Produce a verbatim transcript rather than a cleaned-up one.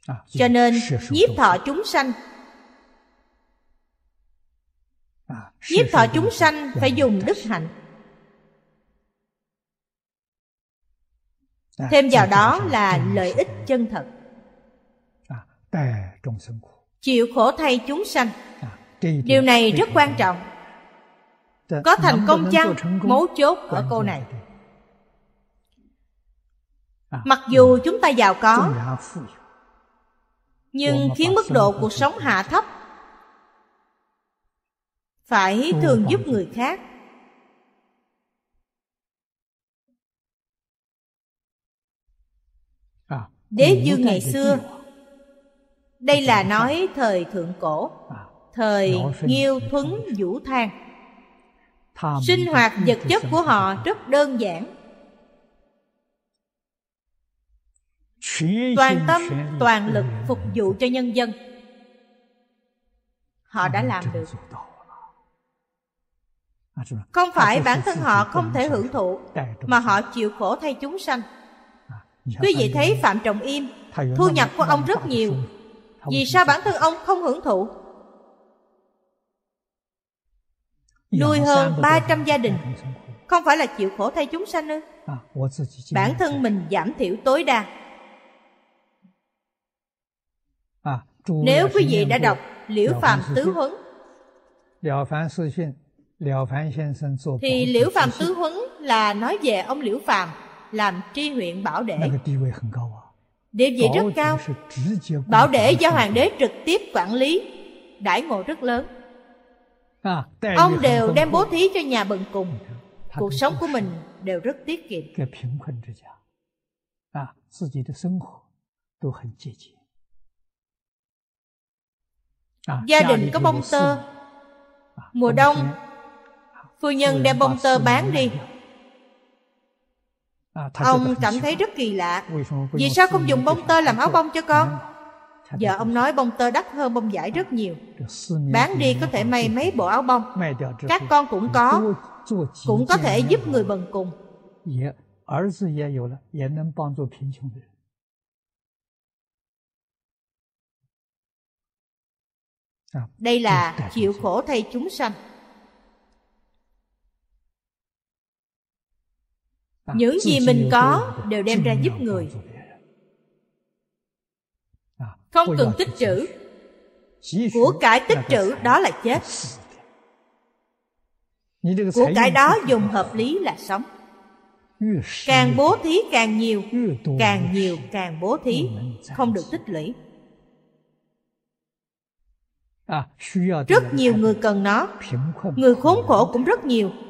Cho nên nhiếp thọ chúng sanh, nhiếp thọ chúng sanh phải dùng đức hạnh. Thêm vào đó là lợi ích chân thật. Chịu khổ thay chúng sanh. Điều này rất quan trọng. Có thành công chăng? Mấu chốt ở câu này. Mặc dù chúng ta giàu có, nhưng khiến mức độ cuộc sống hạ thấp, phải thường giúp người khác. Đế Dương ngày xưa, đây là nói thời thượng cổ, thời Nghiêu Thuấn Vũ Thang, sinh hoạt vật chất của họ rất đơn giản. Toàn tâm, toàn lực phục vụ cho nhân dân. Họ đã làm được. Không phải bản thân họ không thể hưởng thụ, mà họ chịu khổ thay chúng sanh. Quý vị thấy Phạm Trọng Im, thu nhập của ông rất nhiều. Vì sao bản thân ông không hưởng thụ? Nuôi hơn ba trăm gia đình, không phải là chịu khổ thay chúng sanh ư? Bản thân mình giảm thiểu tối đa. Nếu quý vị đã đọc Liễu Phàm Tứ Huấn, thì Liễu Phàm Tứ Huấn là nói về ông Liễu Phàm làm tri huyện Bảo Đệ. Địa vị rất cao. Bảo Đệ do hoàng đế trực tiếp quản lý, đãi ngộ rất lớn. Ông đều đem bố thí cho nhà bần cùng. Cuộc sống của mình đều rất tiết kiệm. Gia đình có bông tơ, mùa đông phu nhân đem bông tơ bán đi. Ông cảm thấy rất kỳ lạ. Vì sao không dùng bông tơ làm áo bông cho con? Vợ ông nói bông tơ đắt hơn bông vải rất nhiều, bán đi có thể may mấy bộ áo bông. Các con cũng có, cũng có thể giúp người bần cùng. Đây là chịu khổ thay chúng sanh. Những gì mình có đều đem ra giúp người, không cần tích trữ. Của cải tích trữ đó là chết. Của cải đó dùng hợp lý là sống. Càng bố thí càng nhiều, càng nhiều càng bố thí, không được tích lũy. Rất nhiều người cần nó. Người khốn khổ cũng rất nhiều.